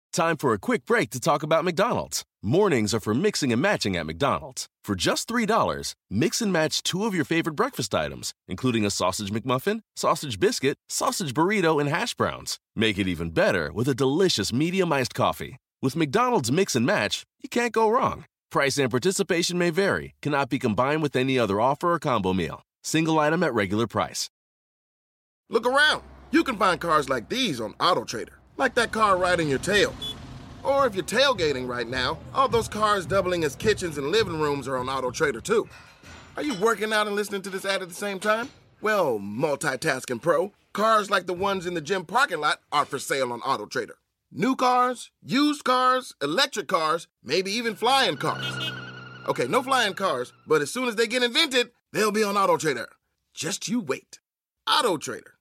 Time for a quick break to talk about McDonald's. Mornings are for mixing and matching at McDonald's. For just $3, mix and match 2 of your favorite breakfast items, including a sausage McMuffin, sausage biscuit, sausage burrito, and hash browns. Make it even better with a delicious medium iced coffee. With McDonald's Mix and Match, you can't go wrong. Price and participation may vary. Cannot be combined with any other offer or combo meal. Single item at regular price. Look around. You can find cars like these on AutoTrader. Like that car riding your tail. Or if you're tailgating right now, all those cars doubling as kitchens and living rooms are on AutoTrader too. Are you working out and listening to this ad at the same time? Well, multitasking pro, cars like the ones in the gym parking lot are for sale on AutoTrader. New cars, used cars, electric cars, maybe even flying cars. Okay, no flying cars, but as soon as they get invented, they'll be on AutoTrader. Just you wait. AutoTrader.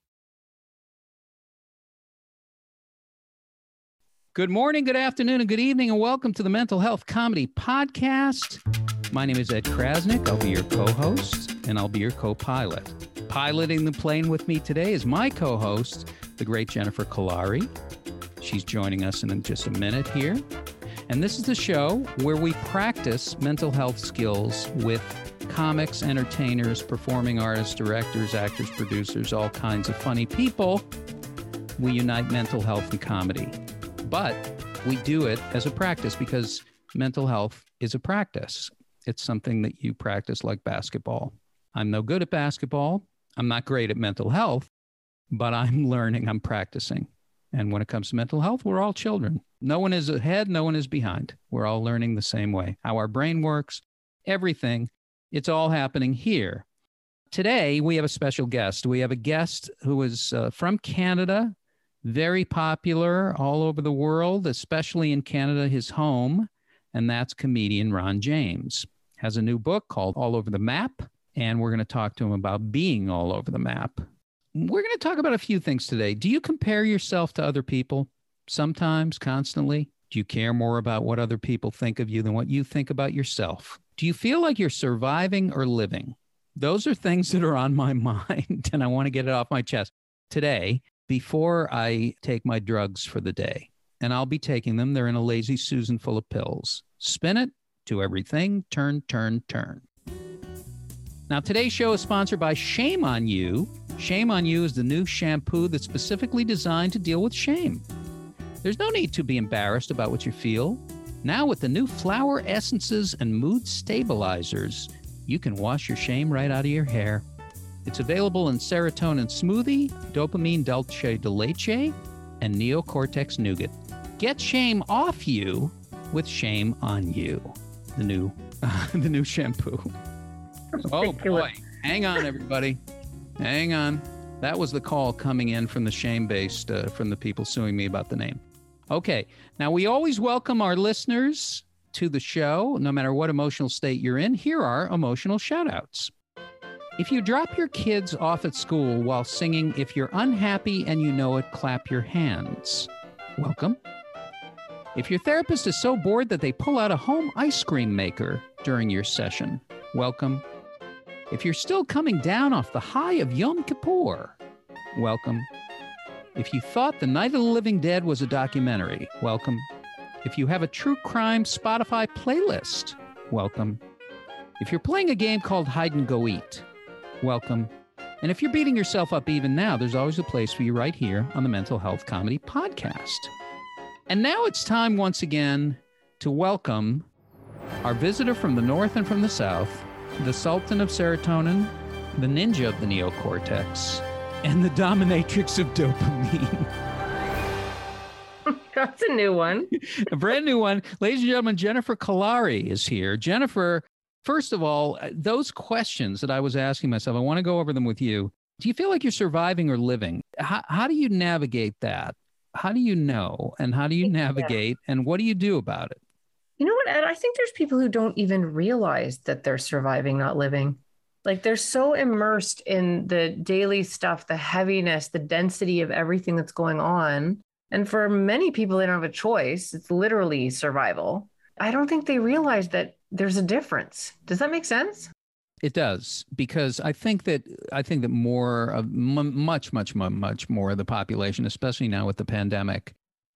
Good morning, good afternoon, and good evening, and welcome to the Mental Health Comedy Podcast. My name is Ed Krasnick. I'll be your co-host, and I'll be your co-pilot. Piloting the plane with me today is my co-host, the great Jennifer Kolari. She's joining us in just a minute here. And this is the show where we practice mental health skills with comics, entertainers, performing artists, directors, actors, producers, all kinds of funny people. We unite mental health and comedy. But we do it as a practice because mental health is a practice. It's something that you practice like basketball. I'm no good at basketball. I'm not great at mental health, but I'm learning, I'm practicing. And when it comes to mental health, we're all children. No one is ahead, no one is behind. We're all learning the same way. How our brain works, everything, it's all happening here. Today, we have a special guest. We have a guest who is from Canada, very popular all over the world, especially in Canada, his home, and that's comedian Ron James. Has a new book called All Over the Map, and we're going to talk to him about being all over the map. We're going to talk about a few things today. Do you compare yourself to other people? Sometimes, constantly? Do you care more about what other people think of you than what you think about yourself? Do you feel like you're surviving or living? Those are things that are on my mind, and I want to get it off my chest today before I take my drugs for the day. And I'll be taking them. They're in a Lazy Susan full of pills. Spin it, do everything, turn, turn, turn. Now, today's show is sponsored by Shame on You. Shame on You is the new shampoo that's specifically designed to deal with shame. There's no need to be embarrassed about what you feel. Now, with the new flower essences and mood stabilizers, you can wash your shame right out of your hair. It's available in serotonin smoothie, dopamine dulce de leche, and neocortex nougat. Get shame off you with Shame on You, the new shampoo. Oh boy, hang on everybody. Hang on. That was the call coming in from the shame-based, from the people suing me about the name. Okay, now we always welcome our listeners to the show, no matter what emotional state you're in. Here are emotional shout-outs. If you drop your kids off at school while singing If You're Unhappy and You Know It, Clap Your Hands, welcome. If your therapist is so bored that they pull out a home ice cream maker during your session, welcome. If you're still coming down off the high of Yom Kippur, welcome. If you thought The Night of the Living Dead was a documentary, welcome. If you have a true crime Spotify playlist, welcome. If you're playing a game called Hide and Go Eat, welcome. And if you're beating yourself up even now, there's always a place for you right here on the Mental Health Comedy Podcast. And now it's time once again to welcome our visitor from the north and from the south, the Sultan of Serotonin, the Ninja of the Neocortex, and the Dominatrix of Dopamine. That's a new one. A brand new one. Ladies and gentlemen, Jennifer Kolari is here. Jennifer, first of all, those questions that I was asking myself, I want to go over them with you. Do you feel like you're surviving or living? How do you navigate that? How do you know? And how do you navigate? And what do you do about it? You know what, Ed? I think there's people who don't even realize that they're surviving, not living. Like they're so immersed in the daily stuff, the heaviness, the density of everything that's going on. And for many people, they don't have a choice. It's literally survival. I don't think they realize that there's a difference. Does that make sense? It does, because I think that more of much more of the population, especially now with the pandemic,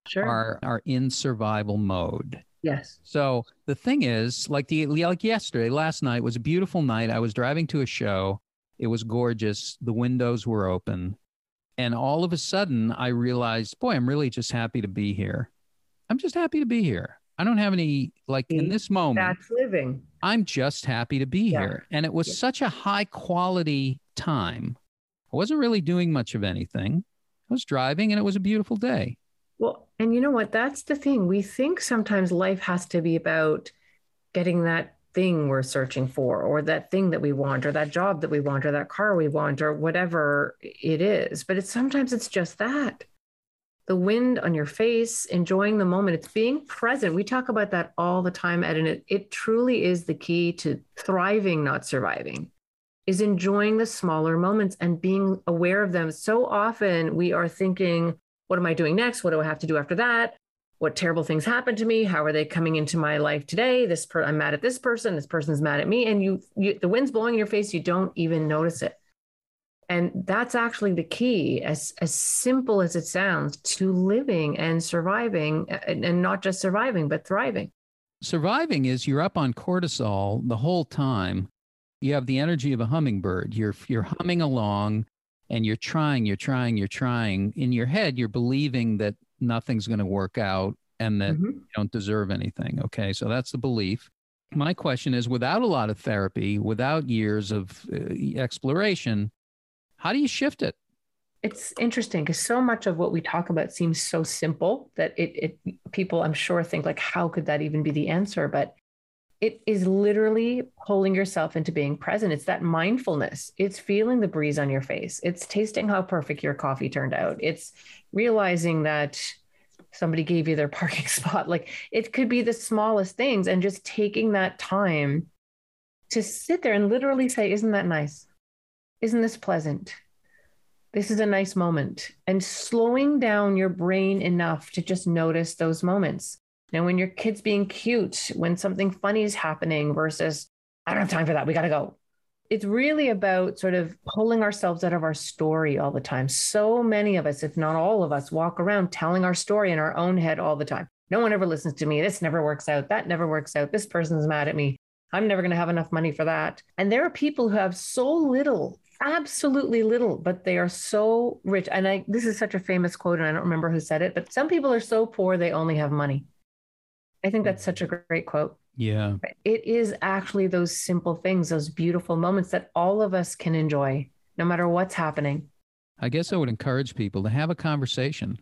Sure. are in survival mode. Yes. So the thing is, like yesterday, last night was a beautiful night. I was driving to a show. It was gorgeous. The windows were open. And all of a sudden I realized, boy, I'm really just happy to be here. I'm just happy to be here. I don't have any, like in this moment. That's living. I'm just happy to be here. And it was such a high quality time. I wasn't really doing much of anything. I was driving and it was a beautiful day. Well, and you know what? That's the thing. We think sometimes life has to be about getting that thing we're searching for, or that thing that we want, or that job that we want, or that car we want, or whatever it is. But sometimes it's just that. The wind on your face, enjoying the moment. It's being present. We talk about that all the time, Ed, and it truly is the key to thriving, not surviving, is enjoying the smaller moments and being aware of them. So often we are thinking, what am I doing next? What do I have to do after that? What terrible things happened to me? How are they coming into my life today? I'm mad at this person. This person's mad at me. And the wind's blowing in your face. You don't even notice it. And that's actually the key, as simple as it sounds, to living and surviving, and not just surviving, but thriving. Surviving is you're up on cortisol the whole time. You have the energy of a hummingbird. You're humming along. And you're trying. In your head, you're believing that nothing's going to work out and that you don't deserve anything. Okay, so that's the belief. My question is, without a lot of therapy, without years of exploration, how do you shift it? It's interesting because so much of what we talk about seems so simple that it people, I'm sure, think like, how could that even be the answer? But it is literally pulling yourself into being present. It's that mindfulness. It's feeling the breeze on your face. It's tasting how perfect your coffee turned out. It's realizing that somebody gave you their parking spot. Like, it could be the smallest things, and just taking that time to sit there and literally say, isn't that nice? Isn't this pleasant? This is a nice moment. And slowing down your brain enough to just notice those moments. Now, when your kid's being cute, when something funny is happening versus, I don't have time for that, we got to go. It's really about sort of pulling ourselves out of our story all the time. So many of us, if not all of us, walk around telling our story in our own head all the time. No one ever listens to me. This never works out. That never works out. This person's mad at me. I'm never going to have enough money for that. And there are people who have so little, absolutely little, but they are so rich. And this is such a famous quote, and I don't remember who said it, but some people are so poor they only have money. I think that's such a great quote. Yeah. It is actually those simple things, those beautiful moments that all of us can enjoy, no matter what's happening. I guess I would encourage people to have a conversation,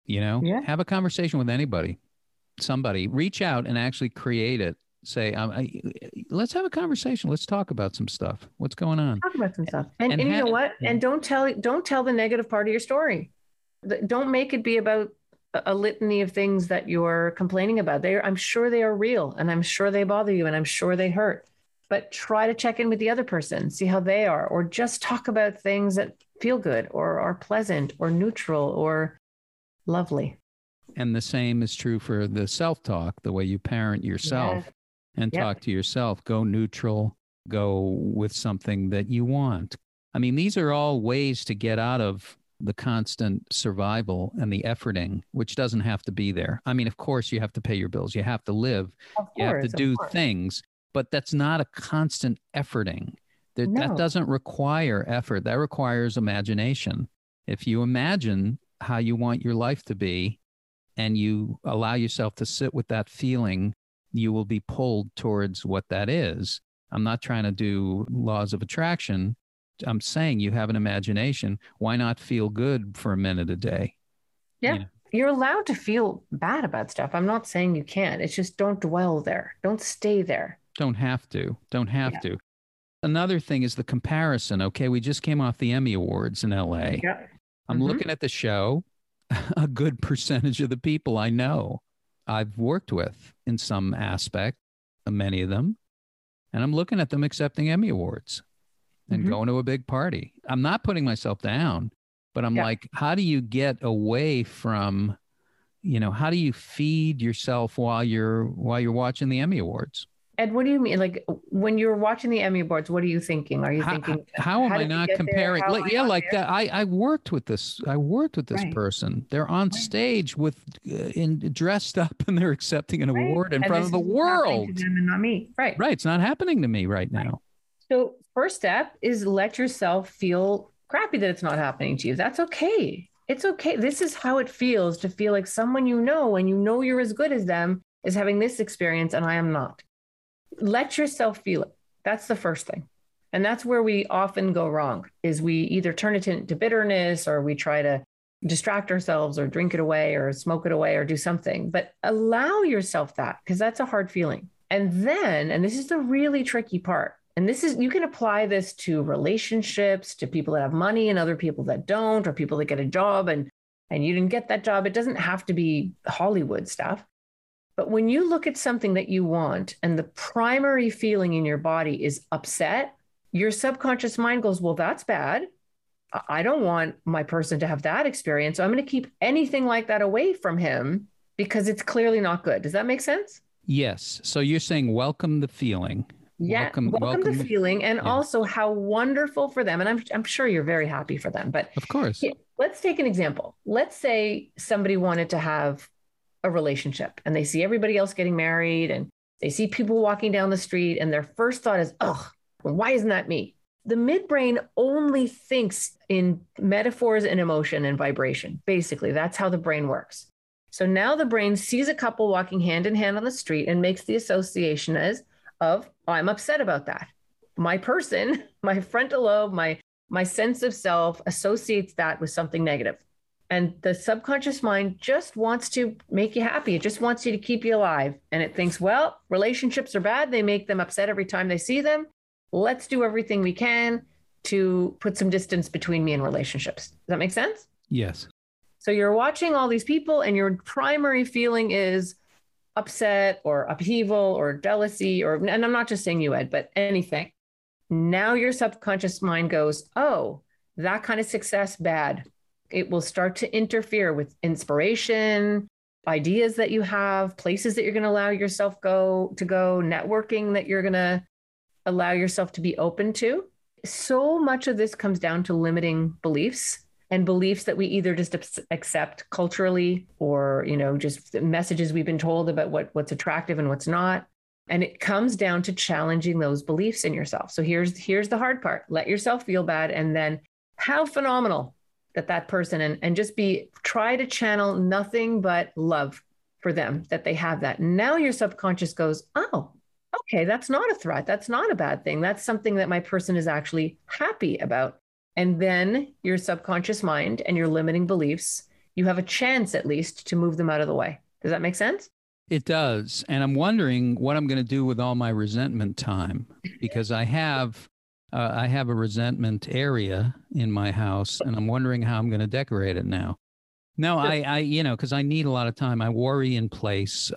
have a conversation with anybody, somebody, reach out and actually create it. Say, let's have a conversation. Let's talk about some stuff. What's going on? Talk about some stuff. And you know what? And don't tell the negative part of your story. Don't make it be about a litany of things that you're complaining about. I'm sure they are real, and I'm sure they bother you, and I'm sure they hurt. But try to check in with the other person, see how they are, or just talk about things that feel good or are pleasant or neutral or lovely. And the same is true for the self-talk, the way you parent yourself and talk to yourself. Go neutral, go with something that you want. I mean, these are all ways to get out of the constant survival and the efforting, which doesn't have to be there. I mean, of course, you have to pay your bills. You have to live. You have to do things, but that's not a constant efforting. That doesn't require effort. That requires imagination. If you imagine how you want your life to be and you allow yourself to sit with that feeling, you will be pulled towards what that is. I'm not trying to do laws of attraction. I'm saying you have an imagination. Why not feel good for a minute a day? Yeah. You're allowed to feel bad about stuff. I'm not saying you can't. It's just don't dwell there. Don't stay there. Don't have to. To. Another thing is the comparison. Okay, we just came off the Emmy Awards in LA. Yeah. I'm looking at the show. A good percentage of the people I know I've worked with in some aspect, many of them, and I'm looking at them accepting Emmy Awards and going to a big party. I'm not putting myself down, but I'm like, how do you get away from, how do you feed yourself while you're watching the Emmy Awards? Ed, what do you mean? Like when you're watching the Emmy Awards, what are you thinking? Are you How, thinking, how am I did we not get there? comparing? How am I not Like there? that. I worked with this. I worked with this Right. person. They're on Right. stage with dressed up, and they're accepting an Right. award in And front this of the is what's happening to world. them and not me. Right. Right. It's not happening to me right now. So first step is let yourself feel crappy that it's not happening to you. That's okay. It's okay. This is how it feels to feel like someone you know and you know you're as good as them is having this experience and I am not. Let yourself feel it. That's the first thing. And that's where we often go wrong is we either turn it into bitterness or we try to distract ourselves or drink it away or smoke it away or do something. But allow yourself that because that's a hard feeling. And then, and this is the really tricky part, and this is, you can apply this to relationships, to people that have money and other people that don't, or people that get a job and you didn't get that job. It doesn't have to be Hollywood stuff. But when you look at something that you want and the primary feeling in your body is upset, your subconscious mind goes, well, that's bad. I don't want my person to have that experience. So I'm going to keep anything like that away from him because it's clearly not good. Does that make sense? Yes. So you're saying welcome the feeling. Yeah, welcome the feeling, and also how wonderful for them. And I'm sure you're very happy for them. But of course, let's take an example. Let's say somebody wanted to have a relationship, and they see everybody else getting married, and they see people walking down the street, and their first thought is, "Oh, why isn't that me?" The midbrain only thinks in metaphors and emotion and vibration. Basically, that's how the brain works. So now the brain sees a couple walking hand in hand on the street and makes the association of I'm upset about that. My person, my frontal lobe, my sense of self associates that with something negative. And the subconscious mind just wants to make you happy. It just wants you to keep you alive. And it thinks, well, relationships are bad. They make them upset every time they see them. Let's do everything we can to put some distance between me and relationships. Does that make sense? Yes. So you're watching all these people and your primary feeling is upset or upheaval or jealousy, and I'm not just saying you, Ed, but anything. Now your subconscious mind goes, oh, that kind of success, bad. It will start to interfere with inspiration, ideas that you have, places that you're going to allow yourself go, networking that you're going to allow yourself to be open to. So much of this comes down to limiting beliefs. And beliefs that we either just accept culturally or, just messages we've been told about what's attractive and what's not. And it comes down to challenging those beliefs in yourself. So here's the hard part. Let yourself feel bad. And then how phenomenal that person and just try to channel nothing but love for them, that they have that. Now your subconscious goes, oh, okay, that's not a threat. That's not a bad thing. That's something that my person is actually happy about. And then your subconscious mind and your limiting beliefs, you have a chance at least to move them out of the way. Does that make sense? It does. And I'm wondering what I'm going to do with all my resentment time, because I have a resentment area in my house, and I'm wondering how I'm going to decorate it now. No, I because I need a lot of time. I worry in place.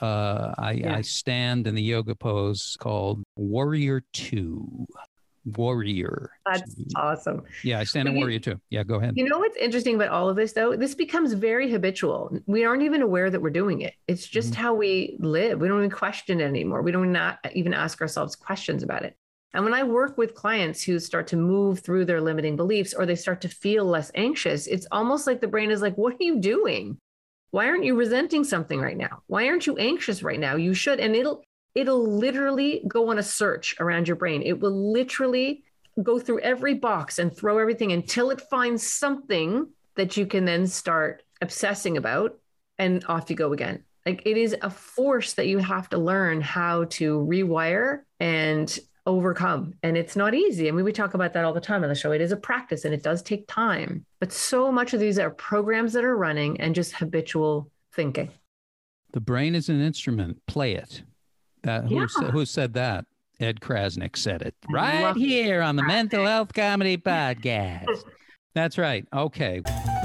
I stand in the yoga pose called Warrior 2. Warrior. That's awesome. Yeah, I stand in Warrior 2. Yeah, go ahead. You know what's interesting about all of this, though? This becomes very habitual. We aren't even aware that we're doing it. It's just how we live. We don't even question it anymore. We don't even ask ourselves questions about it. And when I work with clients who start to move through their limiting beliefs or they start to feel less anxious, it's almost like the brain is like, what are you doing? Why aren't you resenting something right now? Why aren't you anxious right now? You should. And it'll literally go on a search around your brain. It will literally go through every box and throw everything until it finds something that you can then start obsessing about, and off you go again. Like, it is a force that you have to learn how to rewire and overcome. And it's not easy. I mean, we talk about that all the time on the show. It is a practice and it does take time. But so much of these are programs that are running and just habitual thinking. The brain is an instrument. Play it. Who said that? Ed Crasnick said it right here on the Mental Health Comedy Podcast. That's right. Okay.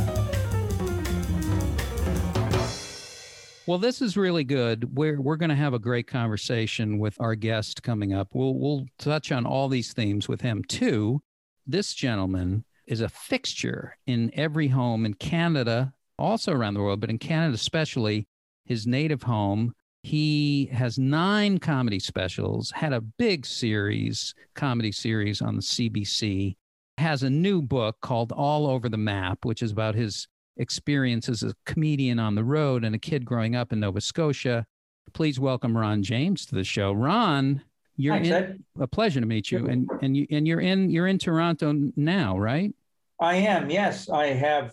Well, this is really good. We're going to have a great conversation with our guest coming up. We'll touch on all these themes with him too. This gentleman is a fixture in every home in Canada, also around the world, but in Canada especially, his native home. He has 9 comedy specials, had a big comedy series on the CBC, has a new book called All Over the Map, which is about his experience as a comedian on the road and a kid growing up in Nova Scotia. Please welcome Ron James to the show. Ron, a pleasure to meet you. And you're in Toronto now, right? I am, yes. I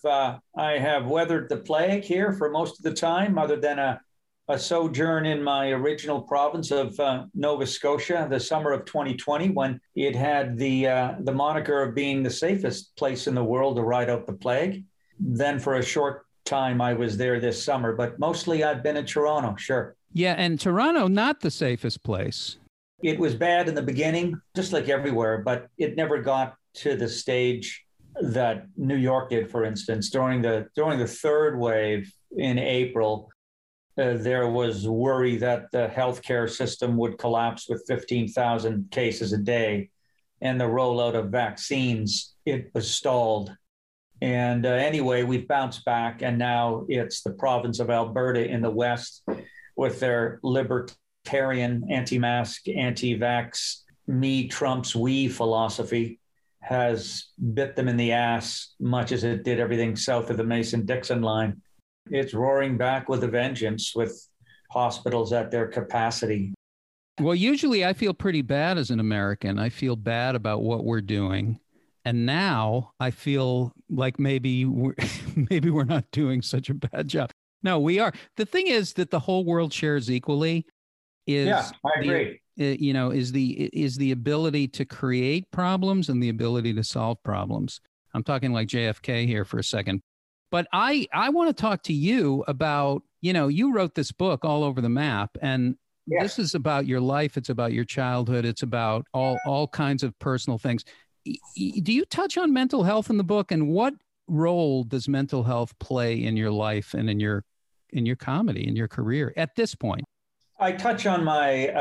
have weathered the plague here for most of the time, other than a sojourn in my original province of Nova Scotia, the summer of 2020, when it had the moniker of being the safest place in the world to ride out the plague. Then for a short time, I was there this summer, but mostly I've been in Toronto, sure. Yeah, and Toronto, not the safest place. It was bad in the beginning, just like everywhere, but it never got to the stage that New York did, for instance. During the third wave in April, there was worry that the healthcare system would collapse with 15,000 cases a day, and the rollout of vaccines, it was stalled. And anyway, we've bounced back, and now it's the province of Alberta in the west with their libertarian, anti-mask, anti-vax, me trumps we philosophy has bit them in the ass, much as it did everything south of the Mason-Dixon line. It's roaring back with a vengeance, with hospitals at their capacity. Well, usually I feel pretty bad as an American. I feel bad about what we're doing. And now I feel like maybe we're not doing such a bad job. No, we are. The thing is that the whole world shares equally. I agree. Is the ability to create problems and the ability to solve problems. I'm talking like JFK here for a second. But I want to talk to you about, you wrote this book, All Over the Map, and This is about your life. It's about your childhood. It's about all kinds of personal things. Do you touch on mental health in the book, and what role does mental health play in your life and in your comedy, in your career at this point? I touch on my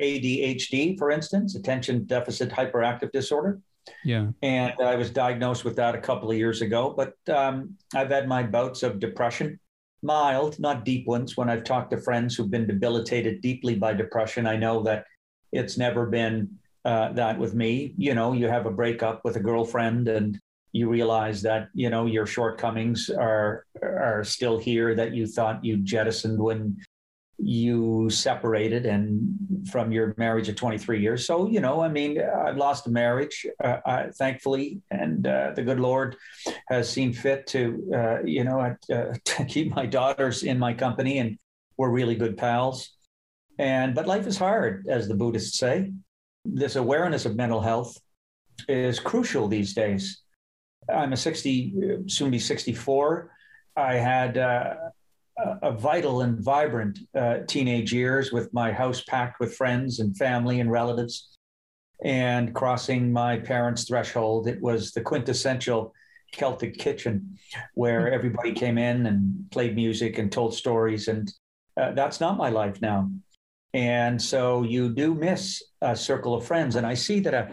ADHD, for instance, attention deficit hyperactive disorder. Yeah. And I was diagnosed with that a couple of years ago, but I've had my bouts of depression, mild, not deep ones. When I've talked to friends who've been debilitated deeply by depression, I know that it's never been that with me. You have a breakup with a girlfriend and you realize that, your shortcomings are still here that you thought you jettisoned when you separated and from your marriage of 23 years. So, I've lost a marriage, thankfully, and the good Lord has seen fit to keep my daughters in my company, and we're really good pals. But life is hard, as the Buddhists say. This awareness of mental health is crucial these days. I'm soon be 64. I had a vital and vibrant teenage years with my house packed with friends and family and relatives. And crossing my parents' threshold, it was the quintessential Celtic kitchen where everybody came in and played music and told stories. And that's not my life now. And so you do miss a circle of friends. And I see that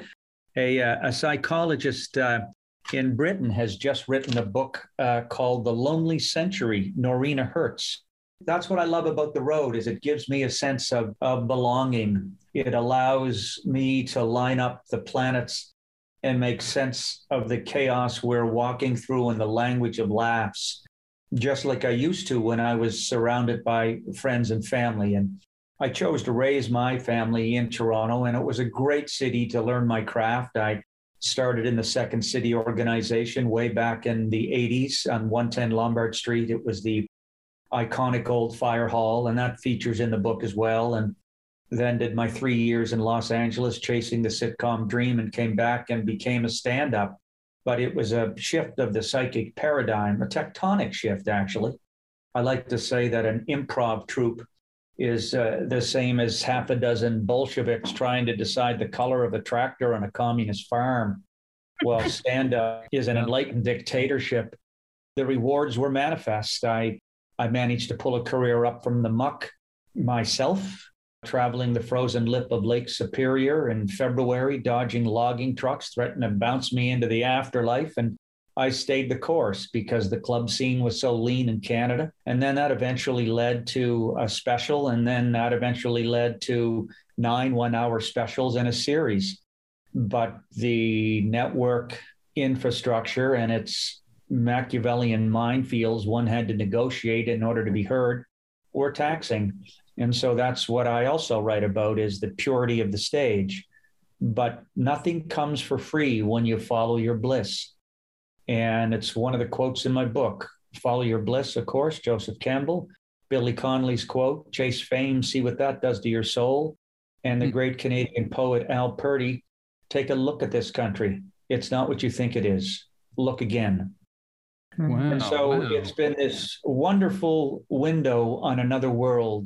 a psychologist in Britain has just written a book called The Lonely Century, Norina Hertz. That's what I love about the road, is it gives me a sense of belonging. It allows me to line up the planets and make sense of the chaos we're walking through in the language of laughs, just like I used to when I was surrounded by friends and family. And I chose to raise my family in Toronto, and it was a great city to learn my craft. I started in the Second City organization way back in the 80s on 110 Lombard Street. It was the iconic old fire hall, and that features in the book as well. And then did my 3 years in Los Angeles chasing the sitcom dream, and came back and became a stand-up. But it was a shift of the psychic paradigm, a tectonic shift, actually. I like to say that an improv troupe is the same as half a dozen Bolsheviks trying to decide the color of a tractor on a communist farm. Well, stand-up is an enlightened dictatorship. The rewards were manifest. I managed to pull a career up from the muck myself, traveling the frozen lip of Lake Superior in February, dodging logging trucks threatening to bounce me into the afterlife, and I stayed the course because the club scene was so lean in Canada. And then that eventually led to a special. And then that eventually led to 9 1-hour specials and a series. But the network infrastructure and its Machiavellian minefields one had to negotiate in order to be heard were taxing. And so that's what I also write about, is the purity of the stage. But nothing comes for free when you follow your bliss. And it's one of the quotes in my book, Follow Your Bliss, of course, Joseph Campbell, Billy Connolly's quote, chase fame, see what that does to your soul. And the great Canadian poet Al Purdy, take a look at this country. It's not what you think it is. Look again. Wow, and so it's been this wonderful window on another world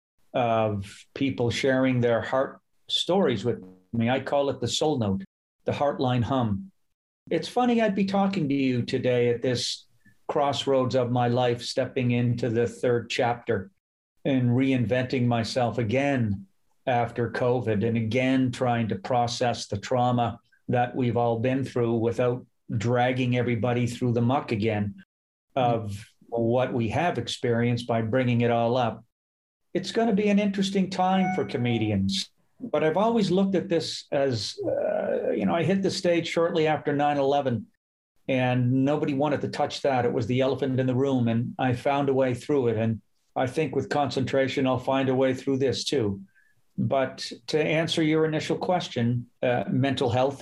of people sharing their heart stories with me. I call it the soul note, the heartline hum. It's funny I'd be talking to you today at this crossroads of my life, stepping into the third chapter and reinventing myself again after COVID, and again trying to process the trauma that we've all been through without dragging everybody through the muck again of what we have experienced by bringing it all up. It's going to be an interesting time for comedians. But I've always looked at this as, I hit the stage shortly after 9/11, and nobody wanted to touch that. It was the elephant in the room, and I found a way through it. And I think with concentration, I'll find a way through this too. But to answer your initial question, mental health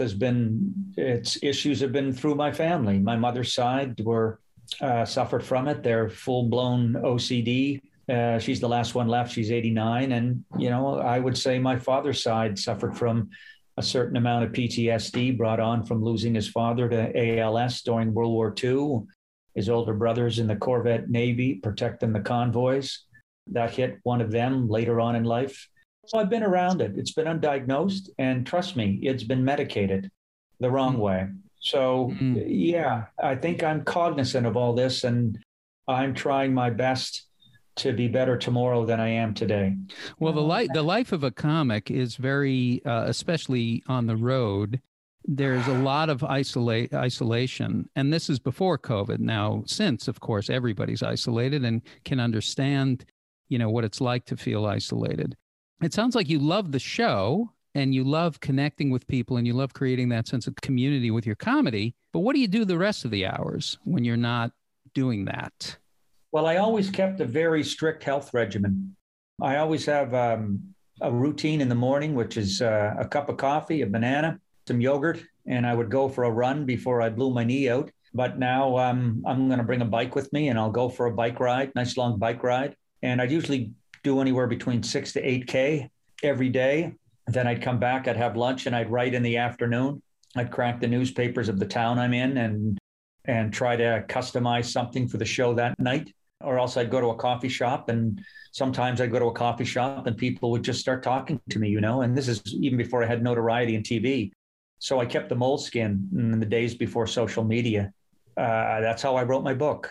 its issues have been through my family. My mother's side suffered from it. They're full-blown OCD. She's the last one left. She's 89. And, I would say my father's side suffered from a certain amount of PTSD brought on from losing his father to ALS during World War II. His older brother's in the Corvette Navy protecting the convoys. That hit one of them later on in life. So I've been around it. It's been undiagnosed. And trust me, it's been medicated the wrong way. So, yeah, I think I'm cognizant of all this, and I'm trying my best to be better tomorrow than I am today. Well, the life of a comic is very, especially on the road, there's a lot of isolation. And this is before COVID. Now, since, of course, everybody's isolated and can understand, what it's like to feel isolated. It sounds like you love the show and you love connecting with people and you love creating that sense of community with your comedy. But what do you do the rest of the hours when you're not doing that? Well, I always kept a very strict health regimen. I always have a routine in the morning, which is a cup of coffee, a banana, some yogurt, and I would go for a run before I blew my knee out. But now I'm going to bring a bike with me, and I'll go for a bike ride, nice long bike ride. And I'd usually do anywhere between 6 to 8K every day. Then I'd come back, I'd have lunch, and I'd write in the afternoon. I'd crack the newspapers of the town I'm in and try to customize something for the show that night. Or else I'd go to a coffee shop, and sometimes I'd go to a coffee shop and people would just start talking to me, and this is even before I had notoriety in TV. So I kept the moleskin in the days before social media. That's how I wrote my book.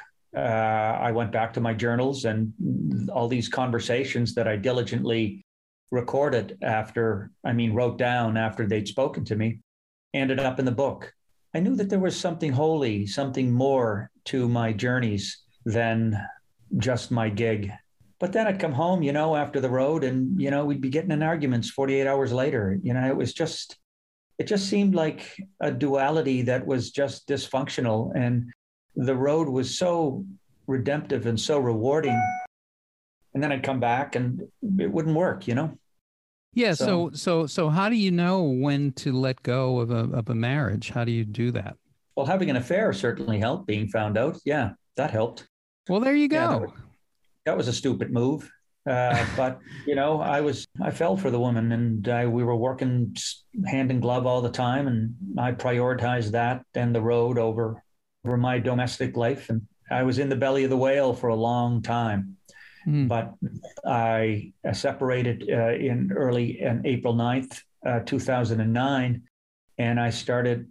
I went back to my journals, and all these conversations that I diligently recorded wrote down after they'd spoken to me, ended up in the book. I knew that there was something holy, something more to my journeys than just my gig. But then I'd come home, after the road, and, we'd be getting in arguments 48 hours later. It just seemed like a duality that was just dysfunctional. And the road was so redemptive and so rewarding. And then I'd come back and it wouldn't work, Yeah. So how do you know when to let go of a marriage? How do you do that? Well, having an affair certainly helped. Being found out. Yeah, that helped. Well, there you go. Yeah, that was a stupid move. But, I fell for the woman, and we were working hand in glove all the time. And I prioritized that and the road over my domestic life. And I was in the belly of the whale for a long time. But I separated in April 9th, 2009. And I started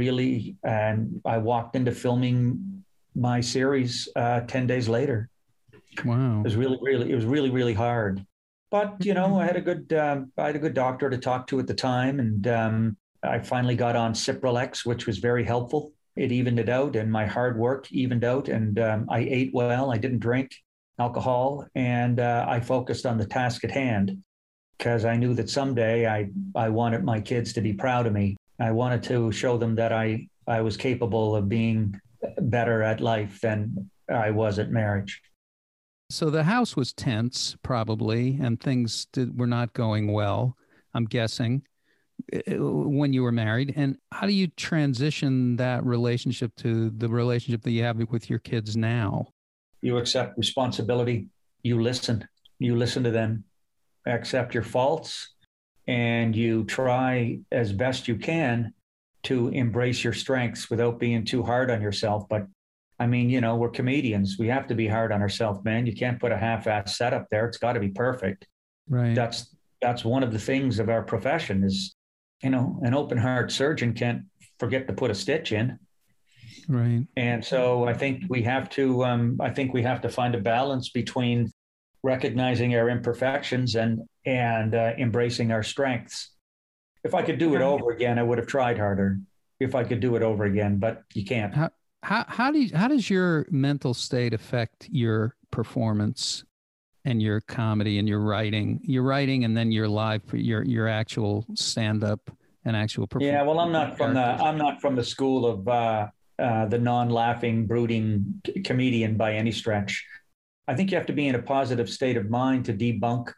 and I walked into filming my series 10 days later. Wow. It was really hard. But, I had a good doctor to talk to at the time. And I finally got on Cipralex, which was very helpful. it evened it out, and my hard work evened out. And I ate well. I didn't drink alcohol, and I focused on the task at hand because I knew that someday I wanted my kids to be proud of me. I wanted to show them that I was capable of being better at life than I was at marriage. So the house was tense, probably, and things were not going well, I'm guessing, when you were married. And how do you transition that relationship to the relationship that you have with your kids now? You accept responsibility. You listen to them, accept your faults, and you try as best you can to embrace your strengths without being too hard on yourself. But I mean, we're comedians. We have to be hard on ourselves, man. You can't put a half-ass setup there. It's got to be perfect. Right. That's one of the things of our profession is, an open heart surgeon can't forget to put a stitch in. Right. And so I think we have to find a balance between recognizing our imperfections and embracing our strengths. If I could do it over again, I would have tried harder. If I could do it over again, but you can't. How does your mental state affect your performance and your comedy and your writing, and then your live, your actual stand-up and actual performance? Yeah, well, I'm not from the school of the non-laughing, brooding comedian by any stretch. I think you have to be in a positive state of mind to debunk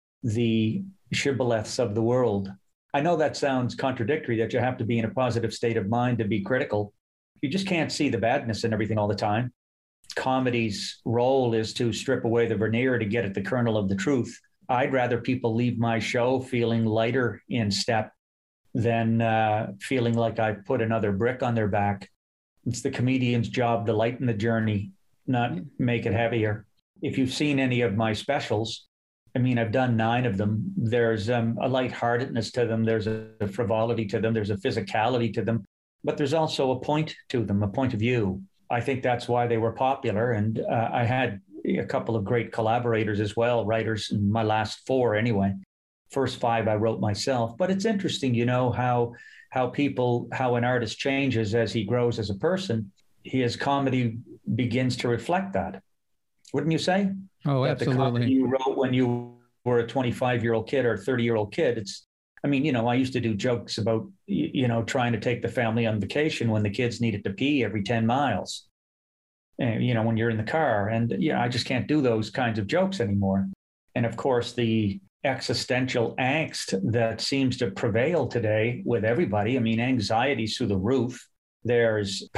the shibboleths of the world. I know that sounds contradictory, that you have to be in a positive state of mind to be critical. You just can't see the badness in everything all the time. Comedy's role is to strip away the veneer to get at the kernel of the truth. I'd rather people leave my show feeling lighter in step than feeling like I put another brick on their back. It's the comedian's job to lighten the journey, not make it heavier. If you've seen any of my specials, I mean, I've done 9 of them. There's a lightheartedness to them. There's a frivolity to them. There's a physicality to them. But there's also a point to them, a point of view. I think that's why they were popular. And I had a couple of great collaborators as well, writers, in my last 4 anyway. First 5 I wrote myself. But it's interesting, how an artist changes as he grows as a person. His comedy begins to reflect that. Wouldn't you say? Oh, that absolutely. The comedy you wrote when you were a 25-year-old kid or a 30-year-old kid, I used to do jokes about, trying to take the family on vacation when the kids needed to pee every 10 miles, and, when you're in the car. And, I just can't do those kinds of jokes anymore. And of course, the existential angst that seems to prevail today with everybody. I mean, anxiety's through the roof. There's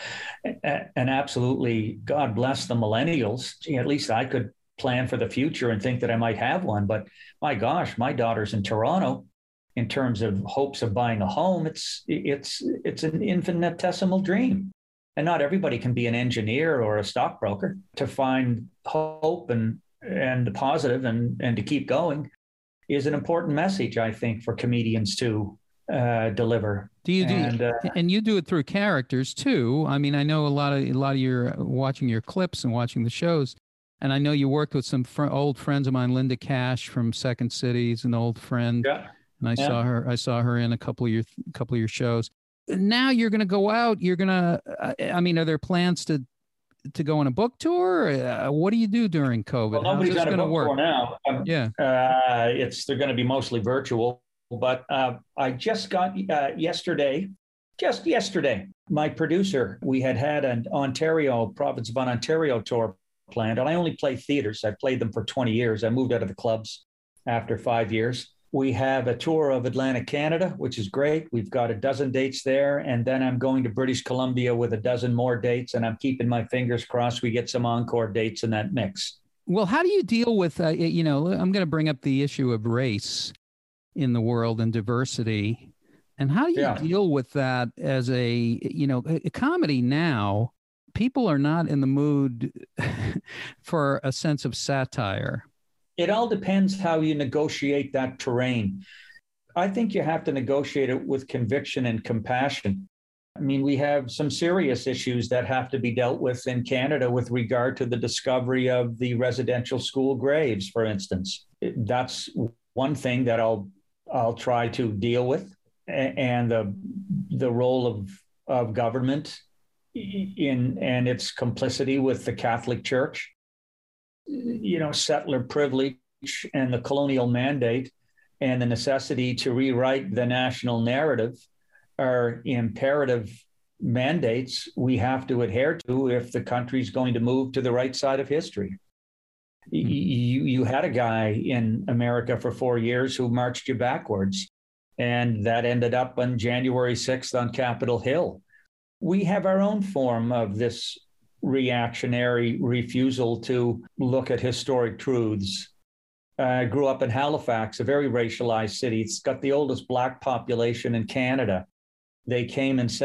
an absolutely, God bless the millennials. At least I could plan for the future and think that I might have one. But my gosh, my daughter's in Toronto. In terms of hopes of buying a home, it's an infinitesimal dream. And not everybody can be an engineer or a stockbroker. To find hope and the positive and to keep going is an important message, I think, for comedians to deliver. And you do it through characters too. I mean, I know a lot of your watching your clips and watching the shows, and I know you worked with some old friends of mine. Linda Cash from Second City is an old friend. Yeah. And I saw her in a couple of your shows. Now you're going to go out. You're going to. are there plans to go on a book tour? What do you do during COVID? Well, nobody's on a book tour now. They're going to be mostly virtual. But I just got yesterday, my producer, we had an province of Ontario tour planned, and I only play theaters. I played them for 20 years. I moved out of the clubs after 5 years. We have a tour of Atlantic Canada, which is great. We've got a dozen dates there. And then I'm going to British Columbia with a dozen more dates. And I'm keeping my fingers crossed we get some encore dates in that mix. Well, how do you deal with, I'm going to bring up the issue of race in the world and diversity. And how do you deal with that as a comedy now? People are not in the mood for a sense of satire. It all depends how you negotiate that terrain. I think you have to negotiate it with conviction and compassion. I mean, we have some serious issues that have to be dealt with in Canada with regard to the discovery of the residential school graves, for instance. That's one thing that I'll try to deal with, and the role of government and its complicity with the Catholic Church, settler privilege and the colonial mandate and the necessity to rewrite the national narrative are imperative mandates we have to adhere to if the country's going to move to the right side of history. You had a guy in America for 4 years who marched you backwards, and that ended up on January 6th on Capitol Hill. We have our own form of this reactionary refusal to look at historic truths. I grew up in Halifax, a very racialized city. It's got the oldest Black population in Canada. They came in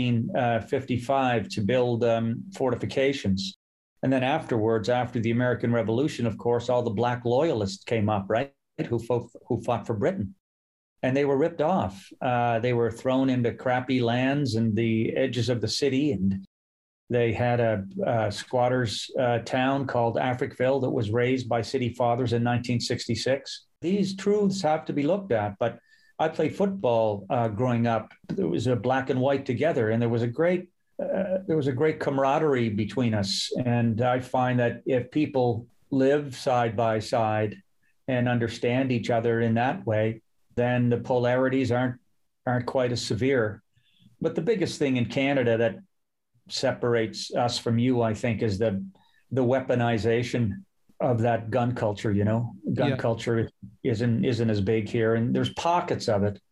1755 to build fortifications. And then afterwards, after the American Revolution, of course, all the Black loyalists came up, right, who fought for Britain. And they were ripped off. They were thrown into crappy lands and the edges of the city. And they had a squatters town called Africville that was raised by city fathers in 1966. These truths have to be looked at. But I played football growing up. It was a black and white together, and there was a great camaraderie between us. And I find that if people live side by side and understand each other in that way, then the polarities aren't quite as severe. But the biggest thing in Canada that separates us from you, I think, is the weaponization of that gun culture. Gun culture isn't as big here, and there's pockets of it.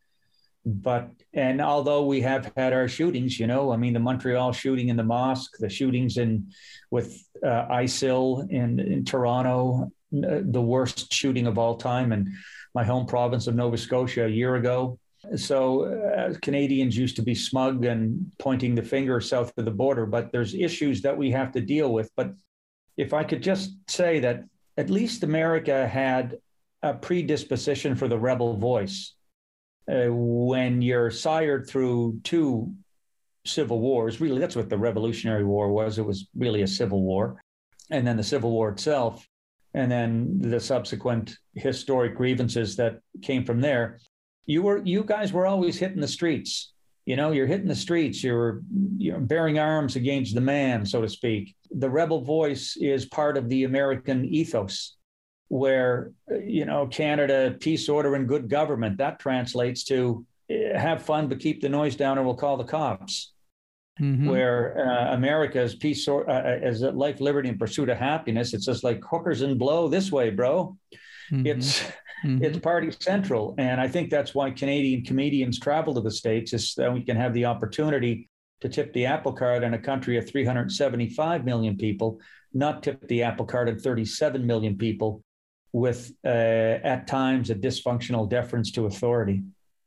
And although we have had our shootings, the Montreal shooting in the mosque, the shootings with ISIL in Toronto, the worst shooting of all time in my home province of Nova Scotia a year ago. So Canadians used to be smug and pointing the finger south of the border, but there's issues that we have to deal with. But if I could just say that at least America had a predisposition for the rebel voice. When you're sired through two civil wars, really, that's what the Revolutionary War was. It was really a civil war. And then the Civil War itself, and then the subsequent historic grievances that came from there. You guys were always hitting the streets. You're hitting the streets. You're bearing arms against the man, so to speak. The rebel voice is part of the American ethos, where, Canada, peace, order, and good government, that translates to have fun, but keep the noise down or we'll call the cops. Mm-hmm. Where America's peace, as life, liberty, and pursuit of happiness, it's just like hookers and blow this way, bro. Mm-hmm. It's party central. And I think that's why Canadian comedians travel to the States, is that we can have the opportunity to tip the apple cart in a country of 375 million people, not tip the apple cart at 37 million people with, at times, a dysfunctional deference to authority.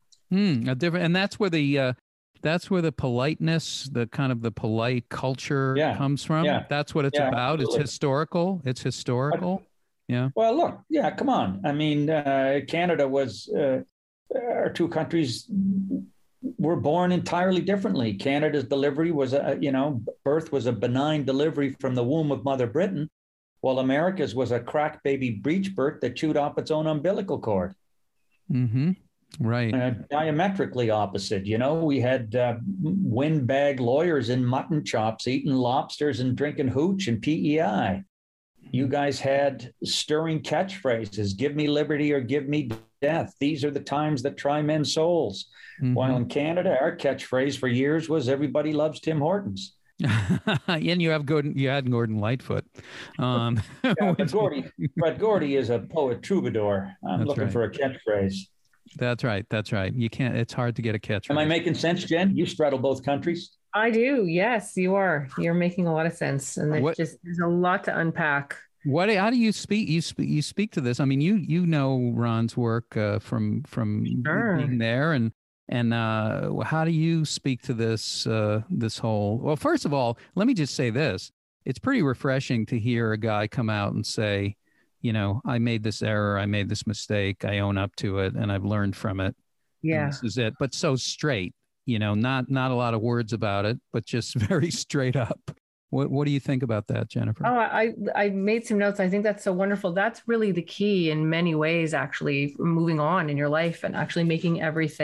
And that's where the politeness, the kind of the polite culture comes from. Yeah. That's what it's about. Absolutely. It's historical. Yeah. Well, look, come on. I mean, Canada was, our two countries were born entirely differently. Canada's delivery was, birth was a benign delivery from the womb of Mother Britain, while America's was a crack baby breech birth that chewed off its own umbilical cord. Mm-hmm. Right. Diametrically opposite. We had windbag lawyers in mutton chops eating lobsters and drinking hooch and PEI. You guys had stirring catchphrases, give me liberty or give me death. These are the times that try men's souls. Mm-hmm. While in Canada, our catchphrase for years was everybody loves Tim Hortons. And you had Gordon Lightfoot. But Gordy is a poet troubadour. I'm looking for a catchphrase. That's right. You can't, it's hard to get a catchphrase. Am I making sense, Jen? You straddle both countries. I do. Yes, you are. You're making a lot of sense. And there's a lot to unpack. How do you speak? You speak to this. I mean, you know Ron's work from being there, and how do you speak to this whole? Well, first of all, let me just say this: it's pretty refreshing to hear a guy come out and say, I made this error, I made this mistake, I own up to it, and I've learned from it. Yeah, this is it. But so straight, not a lot of words about it, but just very straight up. What do you think about that, Jennifer? Oh, I made some notes. I think that's so wonderful. That's really the key in many ways, actually, moving on in your life and actually making everything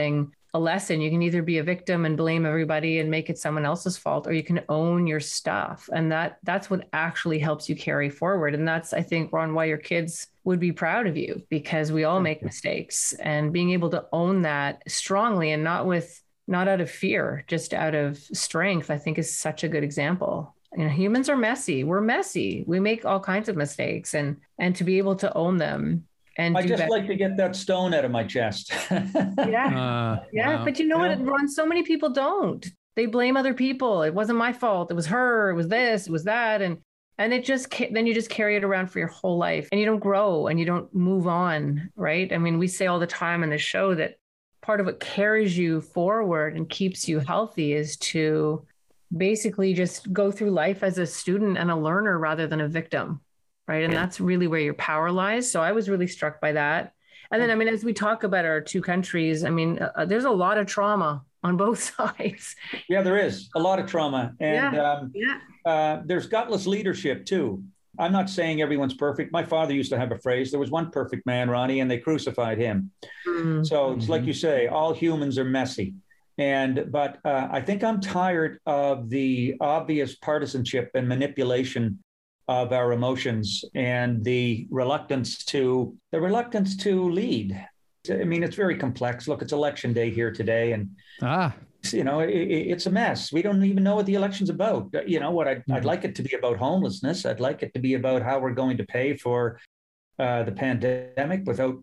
a lesson. You can either be a victim and blame everybody and make it someone else's fault, or you can own your stuff. And that's what actually helps you carry forward. And that's, I think, Ron, why your kids would be proud of you, because we all make mistakes, and being able to own that strongly and not out of fear, just out of strength, I think is such a good example. You know, humans are messy. We're messy. We make all kinds of mistakes, and to be able to own them. And I just like to get that stone out of my chest. Yeah. Wow. But you know what, Ron? So many people don't. They blame other people. It wasn't my fault. It was her. It was this. It was that. And it just, then you just carry it around for your whole life, and you don't grow and you don't move on, right? I mean, we say all the time in the show that part of what carries you forward and keeps you healthy is to basically just go through life as a student and a learner rather than a victim. Right. And that's really where your power lies. So I was really struck by that. And then, I mean, as we talk about our two countries, I mean, there's a lot of trauma on both sides. Yeah, there is a lot of trauma. And there's gutless leadership, too. I'm not saying everyone's perfect. My father used to have a phrase, there was one perfect man, Ronnie, and they crucified him. Mm-hmm. So it's like you say, all humans are messy. But I think I'm tired of the obvious partisanship and manipulation of our emotions and the reluctance to lead. I mean, it's very complex. Look, it's election day here today, and you know, it's a mess. We don't even know what the election's about. You know what? I'd like it to be about homelessness. I'd like it to be about how we're going to pay for the pandemic without,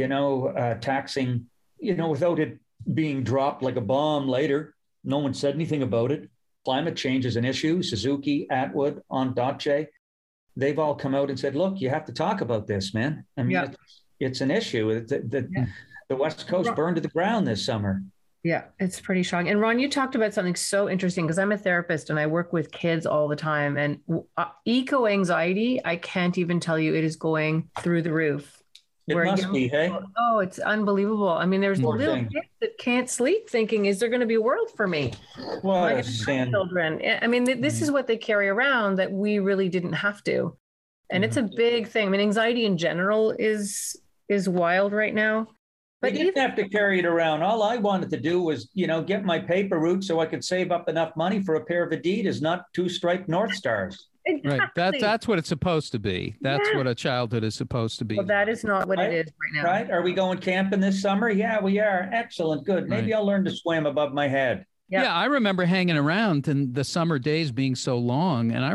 taxing, without it being dropped like a bomb later. No one said anything about it. Climate change is an issue. Suzuki, Atwood, Ondaatje, they've all come out and said, look, you have to talk about this, man. I mean, it's an issue. The West Coast burned to the ground this summer. Yeah, it's pretty shocking. And Ron, you talked about something so interesting, because I'm a therapist and I work with kids all the time. And eco-anxiety, I can't even tell you, it is going through the roof. It must be, hey? Oh, it's unbelievable. I mean, there's little kids that can't sleep thinking, is there going to be a world for me? What a sin. Children. I mean, this is what they carry around that we really didn't have to. And it's a big thing. I mean, anxiety in general is wild right now. But you didn't have to carry it around. All I wanted to do was, get my paper route so I could save up enough money for a pair of Adidas, not 2 striped North Stars. Exactly. Right. That's what it's supposed to be. That's what a childhood is supposed to be. Well, that is not what it is right now. Right? Are we going camping this summer? Yeah, we are. Excellent. Good. Maybe I'll learn to swim above my head. Yeah, I remember hanging around and the summer days being so long. And I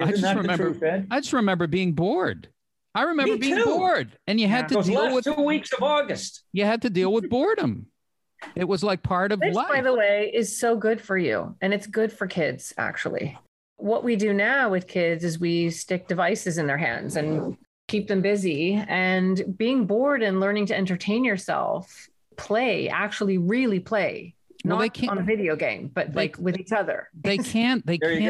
just remember being bored. I remember being bored. And you had to deal with 2 weeks of August. You had to deal with boredom. It was like part of life. By the way, is so good for you. And it's good for kids, actually. What we do now with kids is we stick devices in their hands and keep them busy. And being bored and learning to entertain yourself, really play. Not on a video game, but like with each other. They can't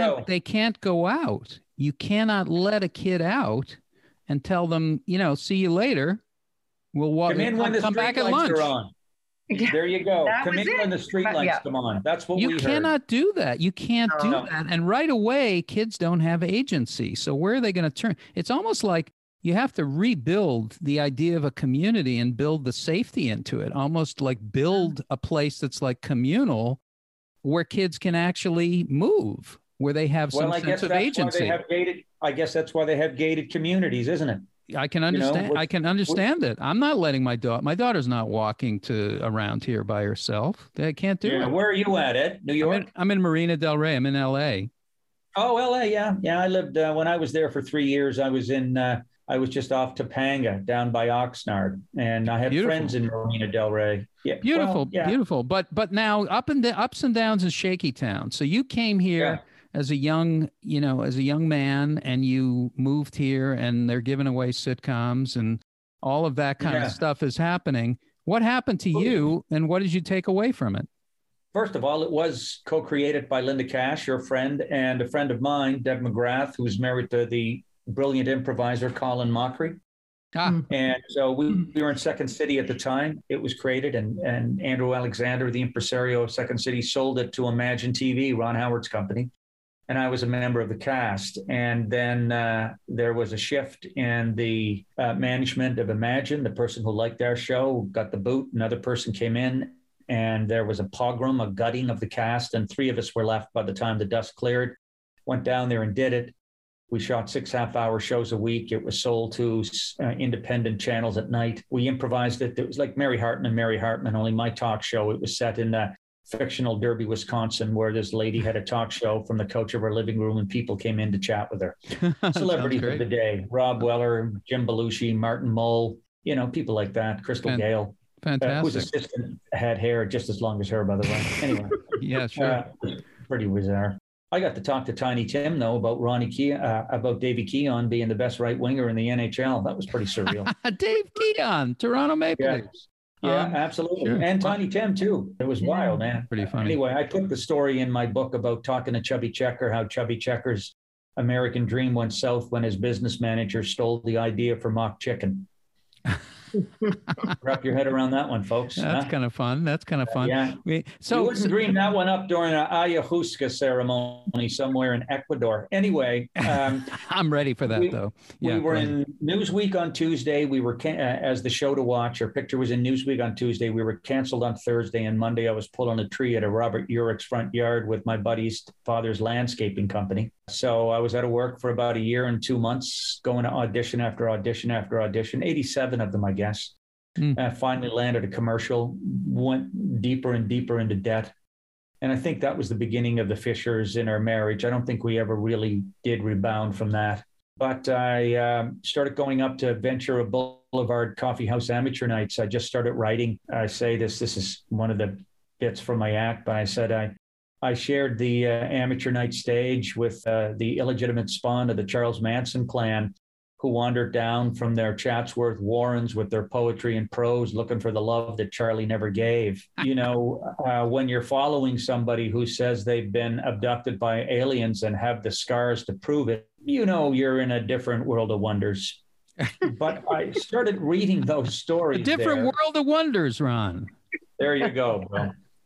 go out. You cannot let a kid out and tell them, see you later. We'll walk. Come back at lunch. Yeah, there you go. Come in when the street lights come on. That's what we heard. You cannot do that. You can't do that. And right away, kids don't have agency. So where are they going to turn? It's almost like you have to rebuild the idea of a community and build the safety into it, almost like build a place that's like communal where kids can actually move, where they have some sense of agency. I guess that's why they have gated communities, isn't it? I can understand. I can understand it. I'm not letting my daughter's not walking around here by herself. They can't do it. Where are you at, Ed? New York? I'm in Marina Del Rey. I'm in LA. Oh, LA. Yeah. I lived, when I was there for 3 years, I was just off Topanga down by Oxnard, and I have friends in Marina Del Rey. Yeah. Beautiful. But now ups and downs is shaky town. So you came here as a young man, and you moved here, and they're giving away sitcoms and all of that kind of stuff is happening. What happened to you, and what did you take away from it? First of all, it was co-created by Linda Cash, your friend, and a friend of mine, Deb McGrath, who's married to the brilliant improviser Colin Mockery. And so we were in Second City at the time. It was created, and Andrew Alexander, the impresario of Second City, sold it to Imagine TV, Ron Howard's company. And I was a member of the cast. And then there was a shift in the management of Imagine. The person who liked our show got the boot. Another person came in and there was a pogrom, a gutting of the cast, and 3 of us were left by the time the dust cleared. Went down there and did it. We shot 6 half-hour shows a week. It was sold to independent channels at night. We improvised it. It was like Mary Hartman, only my talk show. It was set in fictional Derby, Wisconsin, where this lady had a talk show from the couch of her living room, and people came in to chat with her. Celebrities of the day: Rob Weller, Jim Belushi, Martin Mull, people like that. Crystal Gale, whose assistant had hair just as long as her, by the way. Anyway, yeah, sure, pretty bizarre. I got to talk to Tiny Tim, though, about Davey Keon being the best right winger in the NHL. That was pretty surreal. Dave Keon, Toronto Maple Leafs. Yeah, absolutely. Sure. And Tiny Tim, too. It was wild, man. Pretty funny. Anyway, I put the story in my book about talking to Chubby Checker, how Chubby Checker's American dream went south when his business manager stole the idea for mock chicken. Wrap your head around that one, folks. That's kind of fun. Yeah. You wouldn't dream that one up during an ayahuasca ceremony somewhere in Ecuador. Anyway. I'm ready for that, though. Yeah, we were in Newsweek on Tuesday. We were, as the show to watch, our picture was in Newsweek on Tuesday. We were canceled on Thursday, and Monday I was pulling a tree at a Robert Urich's front yard with my buddy's father's landscaping company. So I was out of work for about 1 year and 2 months, going to audition after audition after audition, 87 of them, I guess. Finally landed a commercial, went deeper and deeper into debt. And I think that was the beginning of the fissures in our marriage. I don't think we ever really did rebound from that. But I started going up to Ventura Boulevard Coffee House amateur nights. I just started writing. I say this is one of the bits from my act, but I said I shared the amateur night stage with the illegitimate spawn of the Charles Manson clan, who wandered down from their Chatsworth Warrens with their poetry and prose, looking for the love that Charlie never gave. When you're following somebody who says they've been abducted by aliens and have the scars to prove it, you're in a different world of wonders. But I started reading those stories. A different world of wonders, Ron. There you go, bro.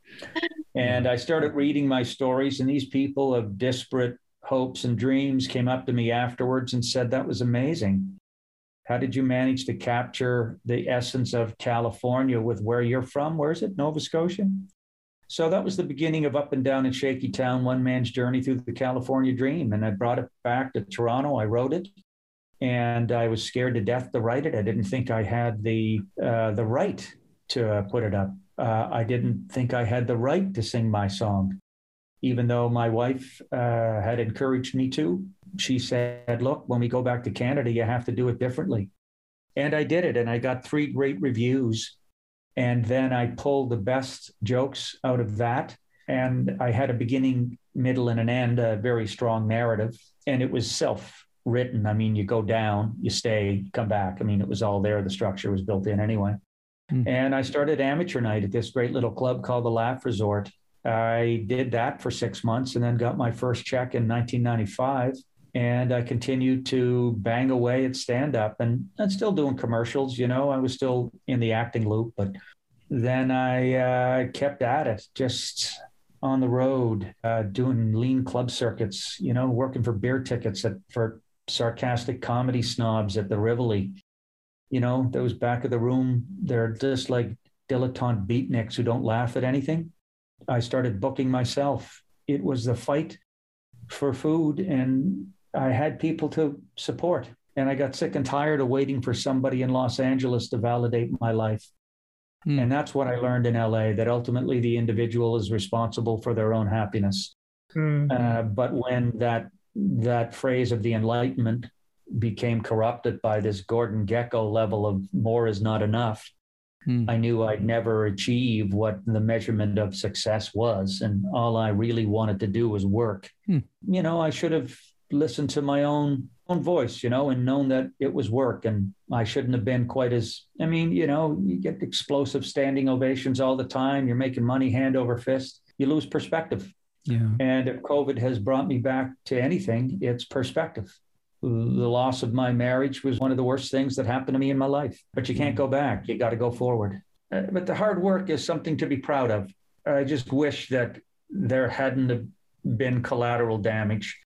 And I started reading my stories, and these people of disparate hopes and dreams came up to me afterwards and said, that was amazing. How did you manage to capture the essence of California with where you're from? Where is it? Nova Scotia? So that was the beginning of Up and Down in Shaky Town, one man's journey through the California dream. And I brought it back to Toronto. I wrote it, and I was scared to death to write it. I didn't think I had the right to put it up. I didn't think I had the right to sing my song, even though my wife had encouraged me to. She said, look, when we go back to Canada, you have to do it differently. And I did it, and I got 3 great reviews. And then I pulled the best jokes out of that. And I had a beginning, middle, and an end, a very strong narrative. And it was self-written. I mean, you go down, you stay, come back. I mean, it was all there. The structure was built in anyway. And I started amateur night at this great little club called the Laugh Resort. I did that for 6 months and then got my first check in 1995. And I continued to bang away at stand-up, and I'm still doing commercials. I was still in the acting loop, but then I kept at it, just on the road, doing lean club circuits, working for beer tickets for sarcastic comedy snobs at the Rivoli. Those back of the room, they're just like dilettante beatniks who don't laugh at anything. I started booking myself. It was the fight for food, and I had people to support. And I got sick and tired of waiting for somebody in Los Angeles to validate my life. And that's what I learned in LA, that ultimately the individual is responsible for their own happiness. But when that phrase of the Enlightenment became corrupted by this Gordon Gekko level of more is not enough, I knew I'd never achieve what the measurement of success was. And all I really wanted to do was work. I should have listened to my own voice, and known that it was work. And I shouldn't have been quite as, you get explosive standing ovations all the time. You're making money hand over fist. You lose perspective. Yeah. And if COVID has brought me back to anything, it's perspective. The loss of my marriage was one of the worst things that happened to me in my life. But you can't go back. You got to go forward. But the hard work is something to be proud of. I just wish that there hadn't been collateral damage.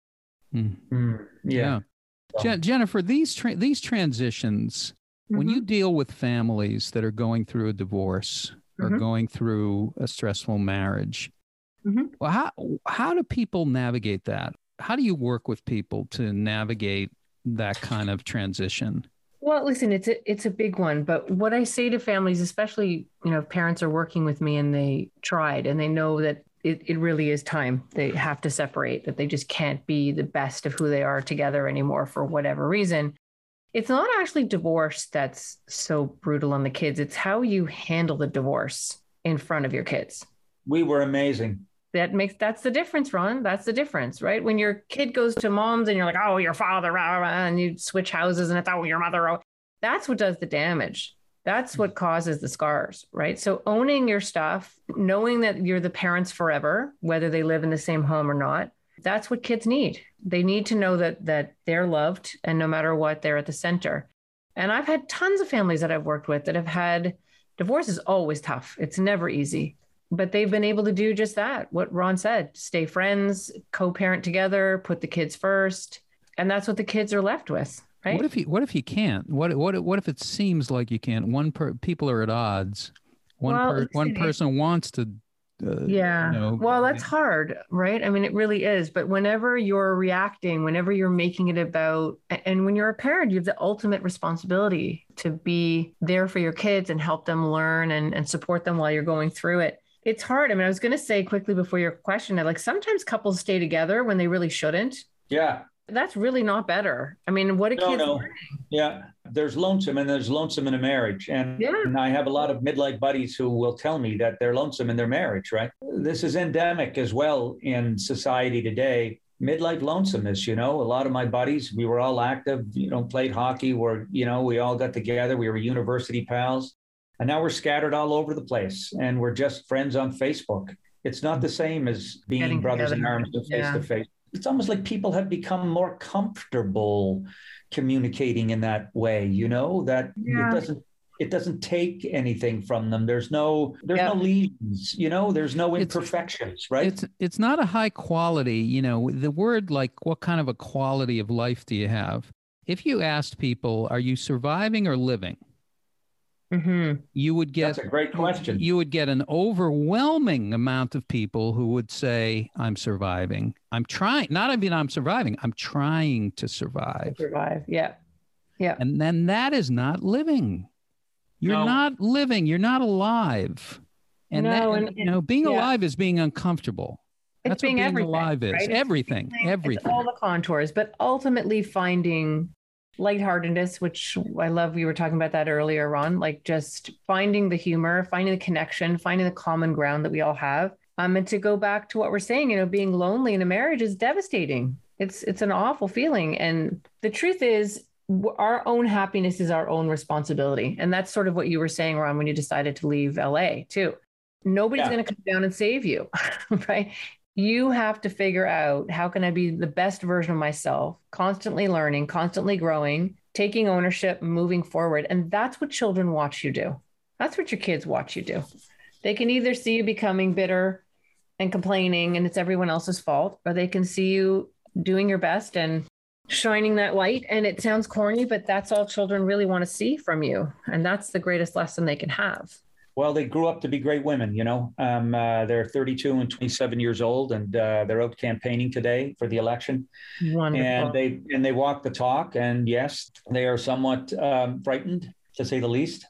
Yeah. Jennifer, these transitions, when you deal with families that are going through a divorce, are going through a stressful marriage. Well, how do people navigate that? How do you work with people to navigate that kind of transition? Well, listen, it's a big one. But what I say to families, especially, if parents are working with me and they tried and they know that it really is time, they have to separate, that they just can't be the best of who they are together anymore for whatever reason. It's not actually divorce that's so brutal on the kids. It's how you handle the divorce in front of your kids. We were amazing. That's the difference, Ron. That's the difference, right? When your kid goes to mom's and you're like, oh, your father, rah, rah, and you switch houses and it's, oh, your mother. Oh, that's what does the damage. That's what causes the scars, right? So owning your stuff, knowing that you're the parents forever, whether they live in the same home or not, that's what kids need. They need to know that they're loved, and no matter what, they're at the center. And I've had tons of families that I've worked with that have had divorce is always tough. It's never easy. But they've been able to do just that. What Ron said, stay friends, co-parent together, put the kids first. And that's what the kids are left with, right? What if you can't? What if it seems like you can't? People are at odds. One person wants to. Well, that's hard, right? I mean, it really is. But whenever you're reacting, whenever you're making it about, and when you're a parent, you have the ultimate responsibility to be there for your kids and help them learn and support them while you're going through it. It's hard. I mean, I was going to say quickly before your question, like sometimes couples stay together when they really shouldn't. Yeah. That's really not better. I mean, what do kids learning? Yeah. There's lonesome and there's lonesome in a marriage. And I have a lot of midlife buddies who will tell me that they're lonesome in their marriage, right? This is endemic as well in society today. Midlife lonesomeness, a lot of my buddies, we were all active, played hockey, we all got together. We were university pals. And now we're scattered all over the place and we're just friends on Facebook. It's not the same as being getting brothers together in arms face to face. It's almost like people have become more comfortable communicating in that way, it doesn't take anything from them. There's no lesions, there's no imperfections, right? It's not a high quality, the word like what kind of a quality of life do you have? If you asked people, are you surviving or living? You would get. That's a great question. You would get an overwhelming amount of people who would say, "I'm surviving. I'm trying. Not even I'm surviving. I'm trying to survive." Yeah. And then that is not living. You're not living. You're not alive. And being alive is being uncomfortable. That's what being alive is. Right? Everything. It's all the contours, but ultimately finding lightheartedness, which I love. We were talking about that earlier, Ron, like just finding the humor, finding the connection, finding the common ground that we all have. And to go back to what we're saying, being lonely in a marriage is devastating. It's an awful feeling. And the truth is our own happiness is our own responsibility. And that's sort of what you were saying, Ron, when you decided to leave LA too. Nobody's going to come down and save you, right? You have to figure out, how can I be the best version of myself, constantly learning, constantly growing, taking ownership, moving forward. And that's what children watch you do. That's what your kids watch you do. They can either see you becoming bitter and complaining and it's everyone else's fault, or they can see you doing your best and shining that light. And it sounds corny, but that's all children really want to see from you. And that's the greatest lesson they can have. Well, they grew up to be great women, they're 32 and 27 years old, and they're out campaigning today for the election. Wonderful. And they walk the talk. And yes, they are somewhat frightened, to say the least,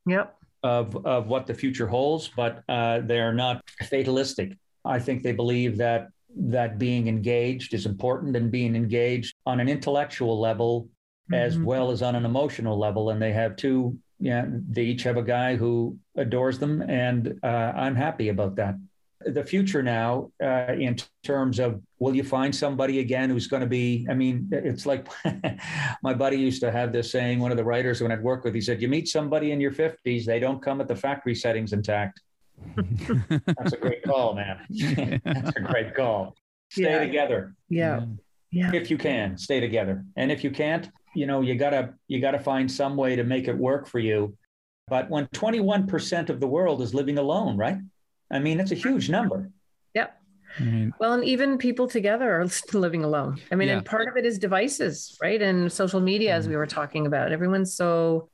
of what the future holds, but they're not fatalistic. I think they believe that being engaged is important, and being engaged on an intellectual level as well as on an emotional level. And they have they each have a guy who adores them, and I'm happy about that. The future now, in terms of, will you find somebody again who's going to be, it's like my buddy used to have this saying, one of the writers when I'd work with, he said, you meet somebody in your 50s, they don't come at the factory settings intact. That's a great call, man. That's a great call. Stay together. Yeah. If you can, stay together. And if you can't, you gotta find some way to make it work for you. But when 21% of the world is living alone, right? It's a huge number. Yep. Well, and even people together are living alone. And part of it is devices, right? And social media, as we were talking about. Everyone's so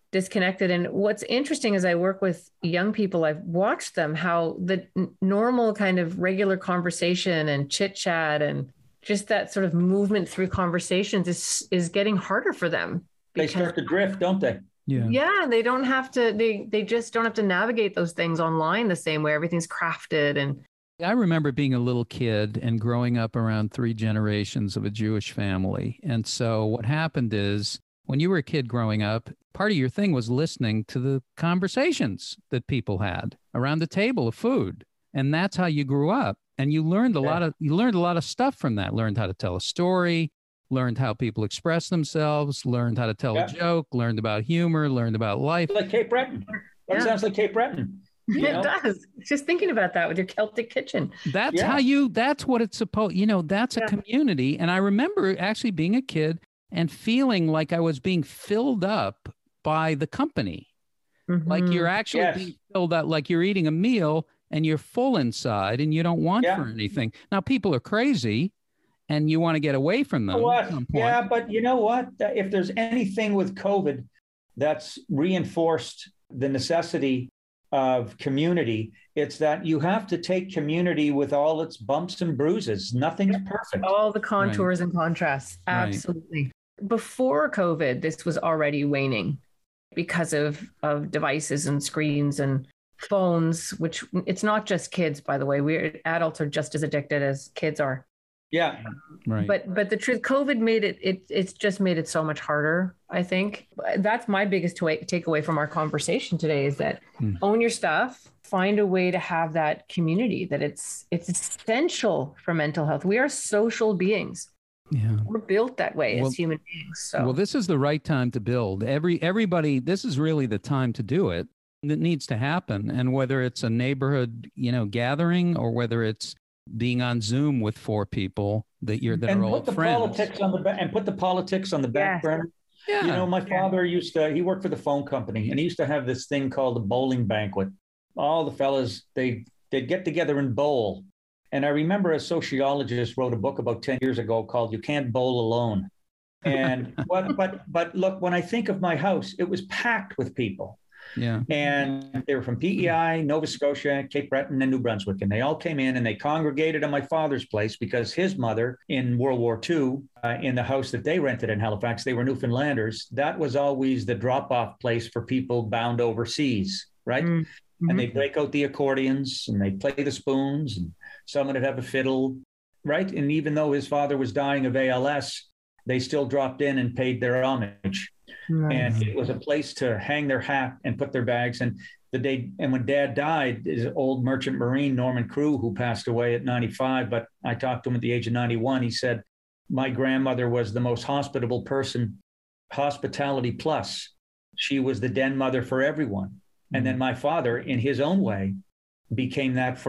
disconnected. And what's interesting is I work with young people, I've watched them, how the normal kind of regular conversation and chit chat and just that sort of movement through conversations is getting harder for them. They start to drift, don't they? Yeah. They don't have to, they just don't have to navigate those things online the same way. Everything's crafted. And I remember being a little kid and growing up around 3 generations of a Jewish family. And so what happened is when you were a kid growing up, part of your thing was listening to the conversations that people had around the table of food. And that's how you grew up. And you learned a lot of stuff from that. Learned how to tell a story, learned how people express themselves, learned how to tell a joke, learned about humor, learned about life. Like Cape Breton. That sounds like Cape Breton. It does. Just thinking about that with your Celtic kitchen. That's that's what it's supposed, that's a community. And I remember actually being a kid and feeling like I was being filled up by the company. Mm-hmm. Like you're actually being filled up, like you're eating a meal and you're full inside and you don't want for anything. Now, people are crazy and you want to get away from them at some point. Yeah, but you know what? If there's anything with COVID that's reinforced the necessity of community, it's that you have to take community with all its bumps and bruises. Nothing's perfect. All the contours and contrasts. Absolutely. Right. Before COVID, this was already waning because of devices and screens and phones, which it's not just kids, by the way. Adults are just as addicted as kids are. Yeah. Right. But the truth, COVID made it's just made it so much harder, I think. That's my biggest takeaway from our conversation today is that own your stuff, find a way to have that community, that it's essential for mental health. We are social beings. Yeah. We're built that way as human beings. So. Well, this is the right time to build. Everybody, this is really the time to do it. That needs to happen. And whether it's a neighborhood, gathering or whether it's being on Zoom with 4 people that are old friends. And put the politics on the back burner. Yeah. My father he worked for the phone company and he used to have this thing called the bowling banquet. All the fellas, they'd get together and bowl. And I remember a sociologist wrote a book about 10 years ago called You Can't Bowl Alone. And but look, when I think of my house, it was packed with people. Yeah. And they were from PEI, Nova Scotia, Cape Breton, and New Brunswick. And they all came in and they congregated at my father's place because his mother in World War II, in the house that they rented in Halifax, they were Newfoundlanders. That was always the drop-off place for people bound overseas, right? Mm-hmm. And they'd break out the accordions and they'd play the spoons and someone would have a fiddle, right? And even though his father was dying of ALS, they still dropped in and paid their homage. Nice. And it was a place to hang their hat and put their bags. And when Dad died, his old merchant marine, Norman Crew, who passed away at 95, but I talked to him at the age of 91. He said, my grandmother was the most hospitable person, hospitality plus. She was the den mother for everyone. Mm-hmm. And then my father, in his own way, became that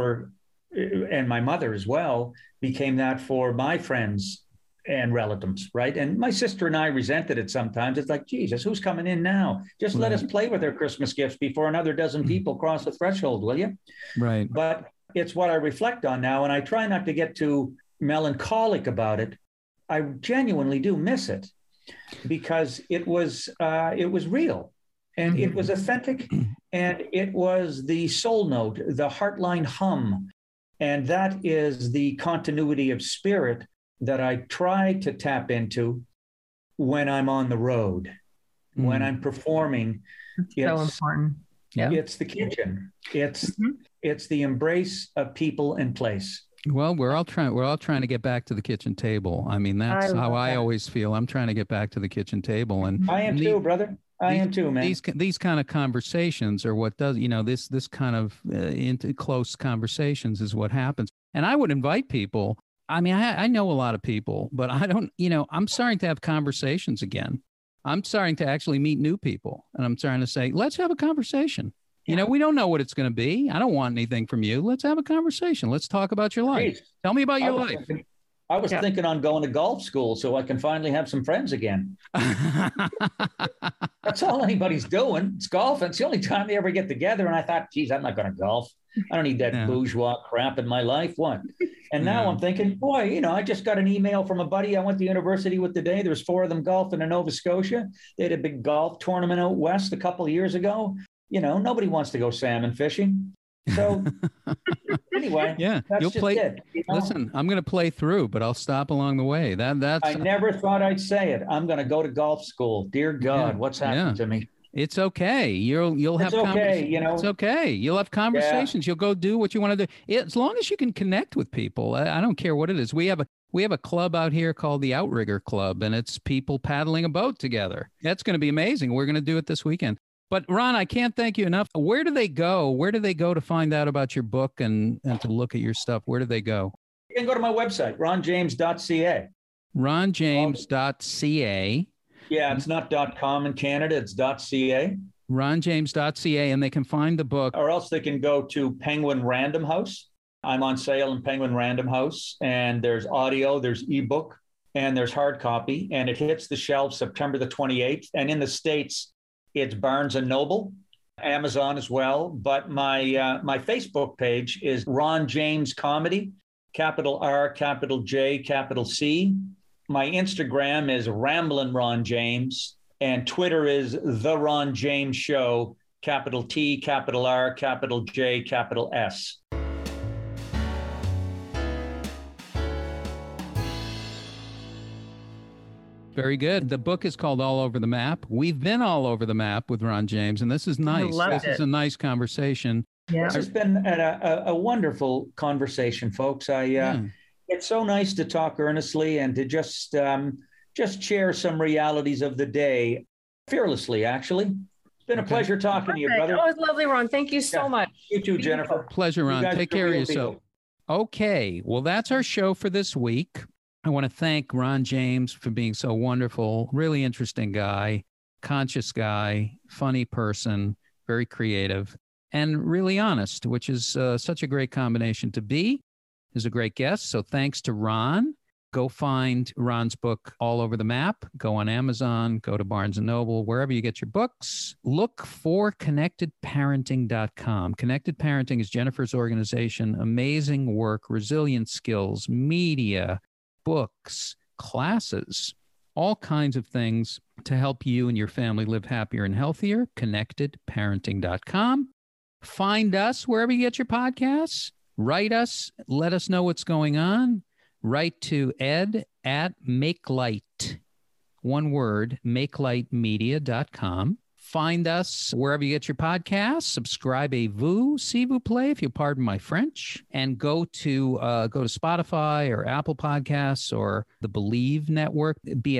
and my mother as well, became that for my friends and relatives, right? And my sister and I resented it sometimes. It's like, Jesus, who's coming in now? Just let us play with our Christmas gifts before another dozen people cross the threshold, will you? Right. But it's what I reflect on now, and I try not to get too melancholic about it. I genuinely do miss it because it was real and it was authentic and it was the soul note, the heartline hum. And that is the continuity of spirit that I try to tap into when I'm on the road, when I'm performing. It's so important. Yeah. It's the kitchen. It's the embrace of people and place. Well, we're all trying to get back to the kitchen table. I mean, that's how I always feel. I'm trying to get back to the kitchen table, and I am too, brother. I am too, man. These kind of conversations are what does, this kind of into close conversations is what happens. And I would invite people. I mean, I know a lot of people, but I don't, I'm starting to have conversations again. I'm starting to actually meet new people. And I'm trying to say, let's have a conversation. Yeah. We don't know what it's going to be. I don't want anything from you. Let's have a conversation. Let's talk about your life. Tell me about your life. I was thinking on going to golf school so I can finally have some friends again. That's all anybody's doing. It's golf. It's the only time they ever get together. And I thought, geez, I'm not going to golf. I don't need that bourgeois crap in my life. What? And now I'm thinking, boy, I just got an email from a buddy I went to university with today. There was 4 of them golfing in Nova Scotia. They had a big golf tournament out west a couple of years ago. Nobody wants to go salmon fishing. So anyway, you'll play it. Listen, I'm going to play through, but I'll stop along the way. That's. I never thought I'd say it. I'm going to go to golf school. Dear God, what's happened to me? It's okay. You'll have It's okay. You'll have conversations. You'll go do what you want to do. As long as you can connect with people. I don't care what it is. We have a club out here called the Outrigger Club, and it's people paddling a boat together. That's going to be amazing. We're going to do it this weekend. But Ron, I can't thank you enough. Where do they go? Where do they go to find out about your book and to look at your stuff? Where do they go? You can go to my website, ronjames.ca. ronjames.ca. Yeah, it's not .com in Canada. It's .ca. ronjames.ca, and they can find the book. Or else they can go to Penguin Random House. I'm on sale in Penguin Random House, and there's audio, there's ebook, and there's hard copy, and it hits the shelves September the 28th. And in the States, it's Barnes & Noble, Amazon as well. But my Facebook page is Ron James Comedy, capital R, capital J, capital C. My Instagram is Ramblin' Ron James, and Twitter is The Ron James Show, capital T, capital R, capital J, capital S. Very good. The book is called All Over the Map. We've been all over the map with Ron James, and this is nice. This is a nice conversation. Yeah. This has been a wonderful conversation, folks. It's so nice to talk earnestly and to just share some realities of the day fearlessly, actually. It's been a pleasure talking to you, brother. Oh, it's lovely, Ron. Thank you so much. You too, Jennifer. Pleasure, Ron. Take care of yourself. Okay. Well, that's our show for this week. I want to thank Ron James for being so wonderful, really interesting guy, conscious guy, funny person, very creative, and really honest, which is such a great combination to be. He's a great guest. So thanks to Ron. Go find Ron's book All Over the Map. Go on Amazon, go to Barnes & Noble, wherever you get your books. Look for connectedparenting.com. Connected Parenting is Jennifer's organization. Amazing work, resilient skills, media, books, classes, all kinds of things to help you and your family live happier and healthier. Connectedparenting.com. Find us wherever you get your podcasts. Write us. Let us know what's going on. Write to ed@makelight. One word, makelightmedia.com. Find us wherever you get your podcasts. Subscribez-vous, s'il vous plaît, if you pardon my French. And go to Spotify or Apple Podcasts or the Believe Network,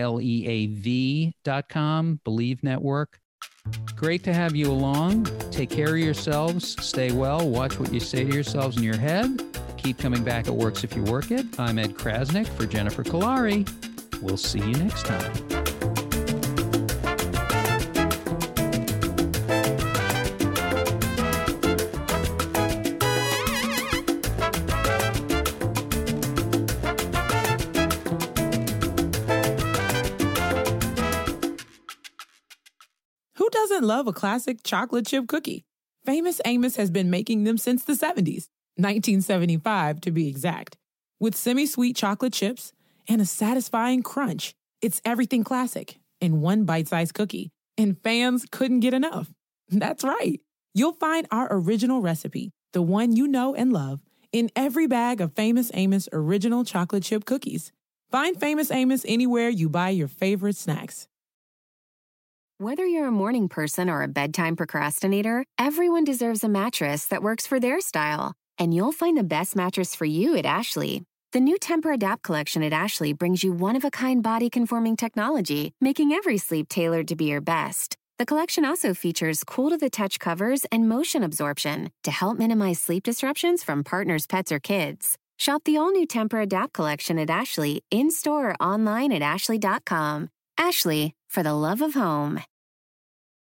BLEAV.com, Believe Network. Great to have you along. Take care of yourselves. Stay well. Watch what you say to yourselves in your head. Keep coming back. It works if you work it. I'm Ed Krasnick for Jennifer Kolari. We'll see you next time. Who doesn't love a classic chocolate chip cookie? Famous Amos has been making them since the 70s, 1975 to be exact. With semi-sweet chocolate chips and a satisfying crunch, it's everything classic in one bite-sized cookie, and fans couldn't get enough. That's right. You'll find our original recipe, the one you know and love, in every bag of Famous Amos original chocolate chip cookies. Find Famous Amos anywhere you buy your favorite snacks. Whether you're a morning person or a bedtime procrastinator, everyone deserves a mattress that works for their style. And you'll find the best mattress for you at Ashley. The new Tempur-Adapt collection at Ashley brings you one-of-a-kind body-conforming technology, making every sleep tailored to be your best. The collection also features cool-to-the-touch covers and motion absorption to help minimize sleep disruptions from partners, pets, or kids. Shop the all-new Tempur-Adapt collection at Ashley, in-store or online at ashley.com. Ashley, for the love of home.